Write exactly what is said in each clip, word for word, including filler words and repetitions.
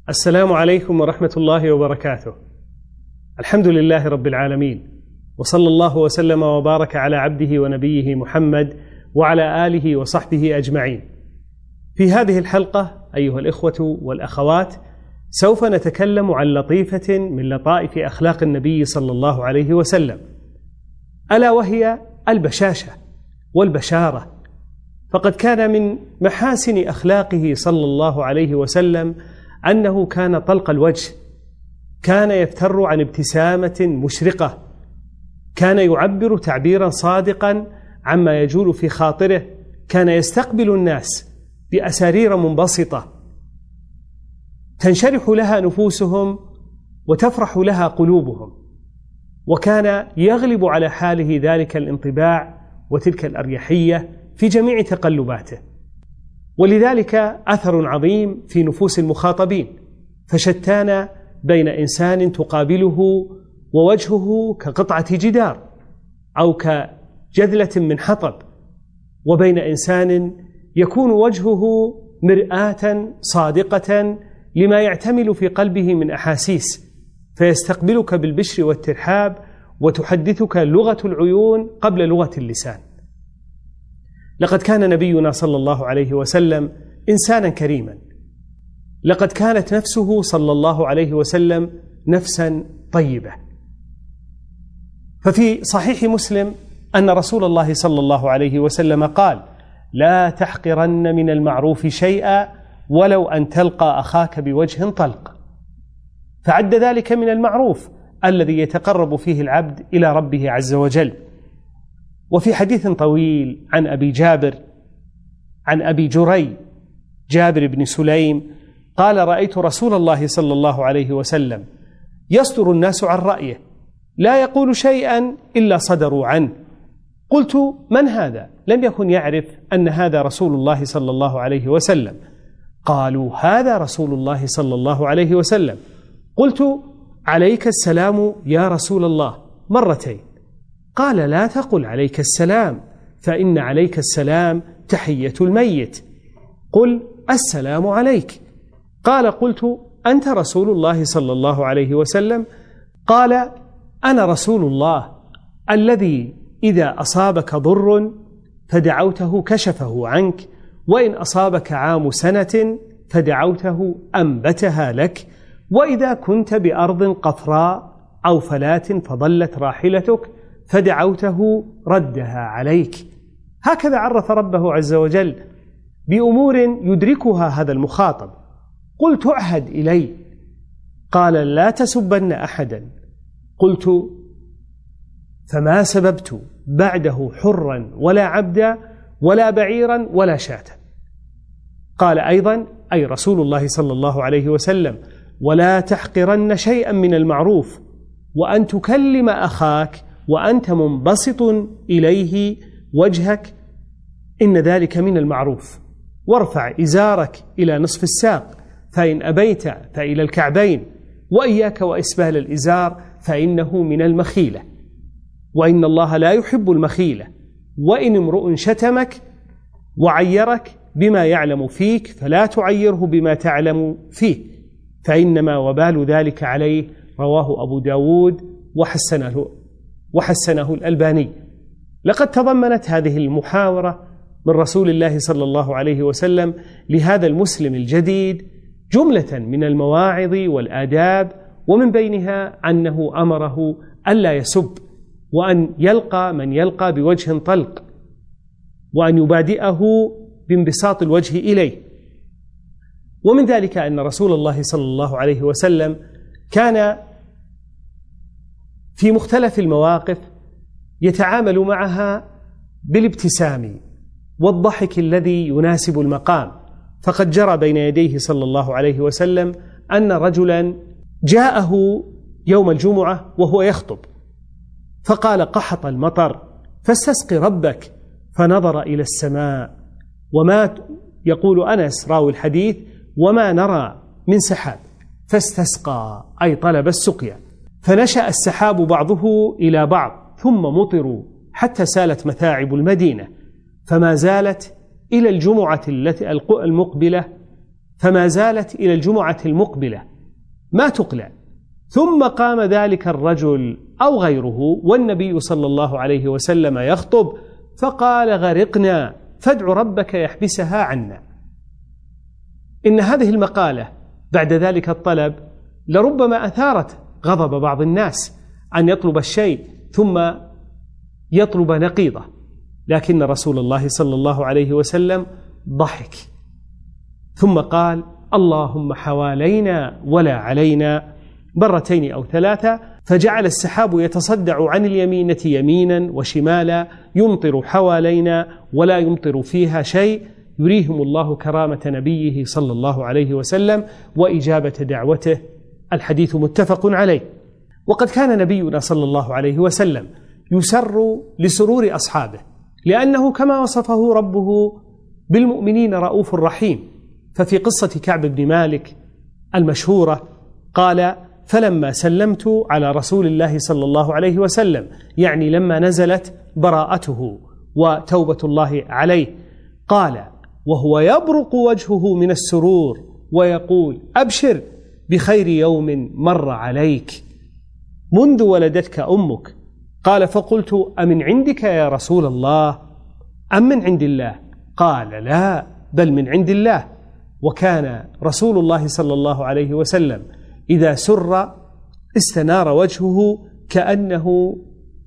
السلام عليكم ورحمة الله وبركاته. الحمد لله رب العالمين، وصلى الله وسلم وبارك على عبده ونبيه محمد وعلى آله وصحبه أجمعين. في هذه الحلقة أيها الإخوة والأخوات سوف نتكلم عن لطيفة من لطائف أخلاق النبي صلى الله عليه وسلم، ألا وهي البشاشة والبشارة. فقد كان من محاسن أخلاقه صلى الله عليه وسلم أنه كان طلق الوجه، كان يفتر عن ابتسامة مشرقة، كان يعبر تعبيرا صادقا عما يجول في خاطره، كان يستقبل الناس بأسارير منبسطة تنشرح لها نفوسهم وتفرح لها قلوبهم، وكان يغلب على حاله ذلك الانطباع وتلك الأريحية في جميع تقلباته، ولذلك أثر عظيم في نفوس المخاطبين. فشتان بين إنسان تقابله ووجهه كقطعة جدار أو كجذلة من حطب، وبين إنسان يكون وجهه مرآة صادقة لما يعتمل في قلبه من أحاسيس، فيستقبلك بالبشر والترحاب وتحدثك لغة العيون قبل لغة اللسان. لقد كان نبينا صلى الله عليه وسلم إنسانا كريما، لقد كانت نفسه صلى الله عليه وسلم نفسا طيبة. ففي صحيح مسلم أن رسول الله صلى الله عليه وسلم قال: لا تحقرن من المعروف شيئا ولو أن تلقى أخاك بوجه طلق. فعد ذلك من المعروف الذي يتقرب فيه العبد إلى ربه عز وجل. وفي حديث طويل عن أبي جابر عن أبي جري جابر بن سليم قال: رأيت رسول الله صلى الله عليه وسلم يصدر الناس عن رأيه، لا يقول شيئا إلا صدروا عنه. قلت: من هذا؟ لم يكن يعرف أن هذا رسول الله صلى الله عليه وسلم. قالوا: هذا رسول الله صلى الله عليه وسلم. قلت: عليك السلام يا رسول الله، مرتين. قال: لا تقل عليك السلام، فإن عليك السلام تحية الميت، قل السلام عليك. قال: قلت: أنت رسول الله صلى الله عليه وسلم؟ قال: أنا رسول الله الذي إذا أصابك ضر فدعوته كشفه عنك، وإن أصابك عام سنة فدعوته أنبتها لك، وإذا كنت بأرض قفراء أو فلاة فضلت راحلتك فدعوته ردها عليك. هكذا عرف ربه عز وجل بأمور يدركها هذا المخاطب. قلت: اعهد إلي. قال: لا تسبن أحدا. قلت: فما سببت بعده حرا ولا عبدا ولا بعيرا ولا شاة. قال أيضا، أي رسول الله صلى الله عليه وسلم: ولا تحقرن شيئا من المعروف، وأن تكلم أخاك وأنت منبسط إليه وجهك، إن ذلك من المعروف. وارفع إزارك إلى نصف الساق، فإن أبيت فإلى الكعبين، وإياك وإسبال الإزار فإنه من المخيلة، وإن الله لا يحب المخيلة. وإن امرؤ شتمك وعيرك بما يعلم فيك فلا تعيره بما تعلم فيه، فإنما وبال ذلك عليه. رواه أبو داود وحسنه وحسنه الألباني. لقد تضمنت هذه المحاورة من رسول الله صلى الله عليه وسلم لهذا المسلم الجديد جملة من المواعظ والآداب، ومن بينها أنه أمره ألا يسب، وأن يلقى من يلقى بوجه طلق، وأن يبادئه بانبساط الوجه إليه. ومن ذلك أن رسول الله صلى الله عليه وسلم كان في مختلف المواقف يتعامل معها بالابتسام والضحك الذي يناسب المقام. فقد جرى بين يديه صلى الله عليه وسلم أن رجلا جاءه يوم الجمعة وهو يخطب، فقال: قحط المطر فاستسق ربك، فنظر إلى السماء وما يقول أنس راوي الحديث: وما نرى من سحاب، فاستسقى أي طلب السقيا، فنشأ السحاب بعضه إلى بعض ثم مطروا حتى سالت متاعب المدينة، فما زالت إلى الجمعة التي المقبلة فما زالت إلى الجمعة المقبلة ما تقلع، ثم قام ذلك الرجل أو غيره والنبي صلى الله عليه وسلم يخطب فقال: غرقنا فادع ربك يحبسها عنا. إن هذه المقالة بعد ذلك الطلب لربما أثارت غضب بعض الناس أن يطلب الشيء ثم يطلب نقيضه، لكن رسول الله صلى الله عليه وسلم ضحك ثم قال: اللهم حوالينا ولا علينا مرتين أو ثلاثة، فجعل السحاب يتصدع عن اليمينة يمينا وشمالا يمطر حوالينا ولا يمطر فيها شيء، يريهم الله كرامة نبيه صلى الله عليه وسلم وإجابة دعوته. الحديث متفق عليه. وقد كان نبينا صلى الله عليه وسلم يسر لسرور أصحابه، لأنه كما وصفه ربه بالمؤمنين رؤوف رحيم. ففي قصة كعب بن مالك المشهورة قال: فلما سلمت على رسول الله صلى الله عليه وسلم، يعني لما نزلت براءته وتوبة الله عليه، قال وهو يبرق وجهه من السرور ويقول: أبشر بخير يوم مر عليك منذ ولدتك أمك. قال: فقلت: أمن عندك يا رسول الله أم من عند الله؟ قال: لا، بل من عند الله. وكان رسول الله صلى الله عليه وسلم إذا سر استنار وجهه كأنه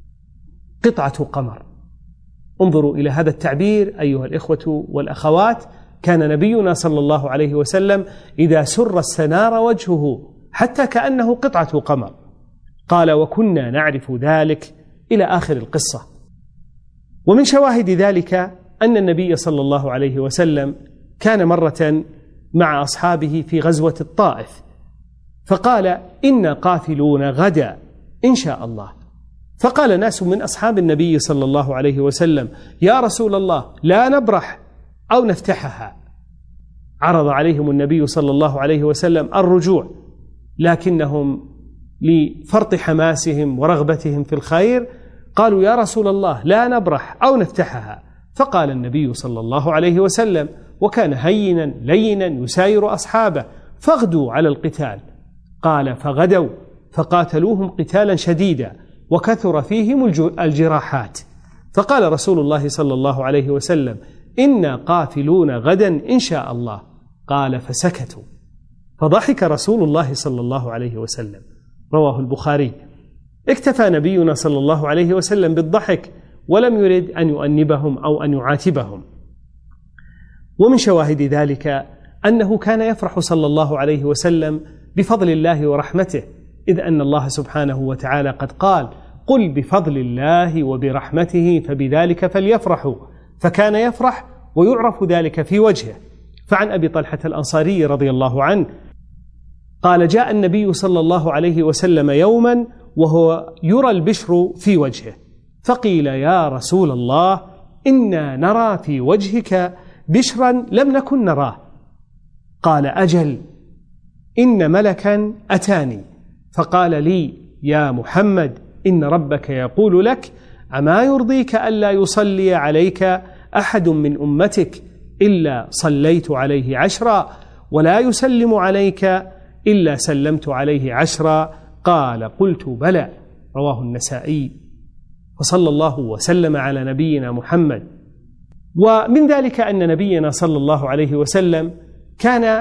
قطعة قمر. انظروا إلى هذا التعبير أيها الإخوة والأخوات. كان نبينا صلى الله عليه وسلم إذا سر استنار وجهه حتى كأنه قطعة قمر. قال: وكنا نعرف ذلك، إلى آخر القصة. ومن شواهد ذلك أن النبي صلى الله عليه وسلم كان مرة مع أصحابه في غزوة الطائف، فقال: إنا قافلون غدا إن شاء الله. فقال ناس من أصحاب النبي صلى الله عليه وسلم: يا رسول الله، لا نبرح أو نفتحها. عرض عليهم النبي صلى الله عليه وسلم الرجوع، لكنهم لفرط حماسهم ورغبتهم في الخير قالوا: يا رسول الله، لا نبرح أو نفتحها. فقال النبي صلى الله عليه وسلم، وكان هينا لينا يساير أصحابه: فاغدوا على القتال. قال: فغدوا فقاتلوهم قتالا شديدا وكثر فيهم الجراحات. فقال رسول الله صلى الله عليه وسلم: إنا قافلون غدا إن شاء الله. قال: فسكتوا، فضحك رسول الله صلى الله عليه وسلم. رواه البخاري. اكتفى نبينا صلى الله عليه وسلم بالضحك ولم يرد أن يؤنبهم أو أن يعاتبهم. ومن شواهد ذلك أنه كان يفرح صلى الله عليه وسلم بفضل الله ورحمته، إذ أن الله سبحانه وتعالى قد قال: قل بفضل الله وبرحمته فبذلك فليفرحوا. فكان يفرح ويعرف ذلك في وجهه. فعن أبي طلحة الأنصاري رضي الله عنه قال: جاء النبي صلى الله عليه وسلم يوما وهو يرى البشر في وجهه، فقيل: يا رسول الله، إنا نرى في وجهك بشرا لم نكن نراه. قال: أجل، إن ملكا أتاني فقال لي: يا محمد، إن ربك يقول لك: أما يرضيك ألا يصلي عليك أحد من أمتك إلا صليت عليه عشرا، ولا يسلم عليك إلا سلمت عليه عشرا؟ قال: قلت بلى. رواه النسائي. وصلى الله وسلم على نبينا محمد. ومن ذلك أن نبينا صلى الله عليه وسلم كان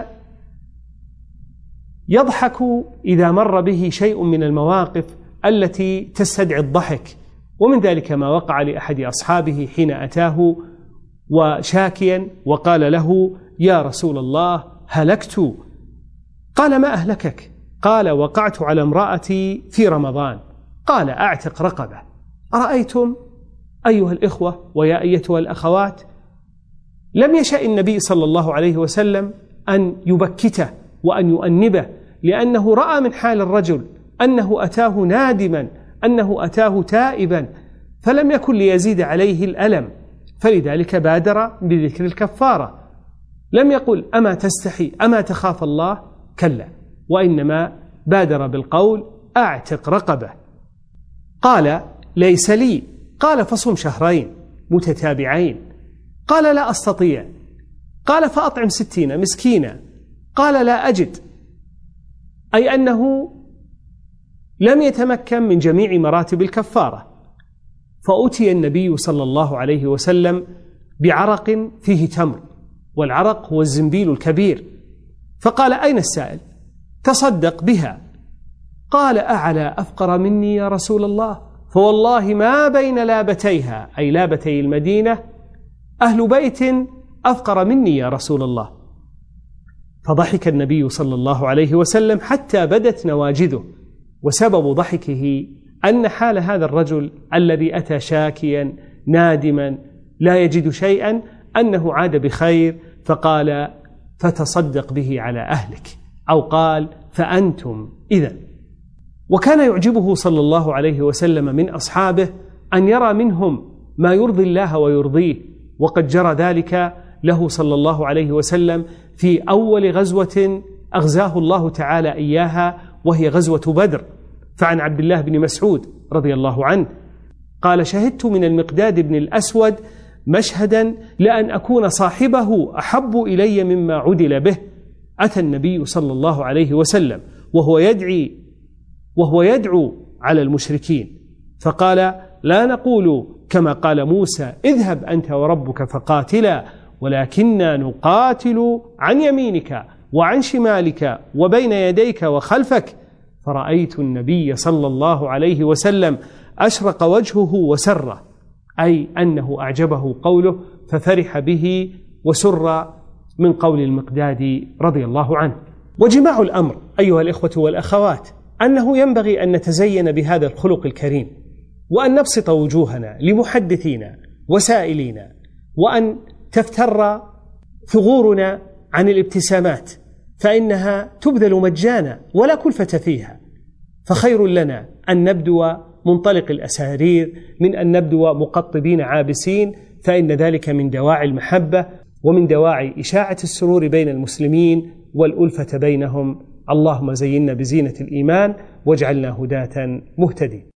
يضحك إذا مر به شيء من المواقف التي تستدعي الضحك. ومن ذلك ما وقع لأحد أصحابه حين أتاه وشاكيا وقال له: يا رسول الله، هلكت. قال: ما أهلكك؟ قال: وقعت على امرأتي في رمضان. قال: أعتق رقبة. أرأيتم أيها الإخوة ويا أيتها الأخوات، لم يشأ النبي صلى الله عليه وسلم أن يبكته وأن يؤنبه، لأنه رأى من حال الرجل أنه أتاه نادما، أنه أتاه تائبا، فلم يكن ليزيد عليه الألم، فلذلك بادر بذكر الكفارة. لم يقل: أما تستحي، أما تخاف الله؟ كلا، وإنما بادر بالقول: أعتق رقبة. قال: ليس لي. قال: فصم شهرين متتابعين. قال: لا أستطيع. قال: فأطعم ستين مسكينا. قال لا أجد، أي أنه لم يتمكن من جميع مراتب الكفارة. فأتي النبي صلى الله عليه وسلم بعرق فيه تمر، والعرق هو الزنبيل الكبير، فقال أين السائل؟ تصدق بها. قال أعلى أفقر مني يا رسول الله؟ فوالله ما بين لابتيها، أي لابتي المدينة، أهل بيت أفقر مني يا رسول الله. فضحك النبي صلى الله عليه وسلم حتى بدت نواجذه، وسبب ضحكه أن حال هذا الرجل الذي أتى شاكيا نادما لا يجد شيئا أنه عاد بخير، فقال فتصدق به على أهلك، أو قال فأنتم إذن. وكان يعجبه صلى الله عليه وسلم من أصحابه أن يرى منهم ما يرضي الله ويرضيه، وقد جرى ذلك له صلى الله عليه وسلم في أول غزوة أغزاه الله تعالى إياها، وهي غزوة بدر. فعن عبد الله بن مسعود رضي الله عنه قال شهدت من المقداد بن الأسود مشهدا لأن أكون صاحبه أحب إلي مما عدل به. أتى النبي صلى الله عليه وسلم وهو يدعي وهو يدعو على المشركين، فقال لا نقول كما قال موسى اذهب أنت وربك فقاتلا، ولكننا نقاتل عن يمينك وعن شمالك وبين يديك وخلفك. فرأيت النبي صلى الله عليه وسلم أشرق وجهه وسره، أي أنه أعجبه قوله ففرح به وسر من قول المقداد رضي الله عنه. وجماع الأمر أيها الإخوة والأخوات أنه ينبغي أن نتزين بهذا الخلق الكريم، وأن نبسط وجوهنا لمحدثينا وسائلينا، وأن تفتر ثغورنا عن الابتسامات، فإنها تبذل مجانا ولا كلفة فيها. فخير لنا أن نبدو منطلق الأسارير من أن نبدو مقطبين عابسين، فإن ذلك من دواعي المحبة ومن دواعي إشاعة السرور بين المسلمين والألفة بينهم. اللهم زينا بزينة الإيمان واجعلنا هداة مهتدين.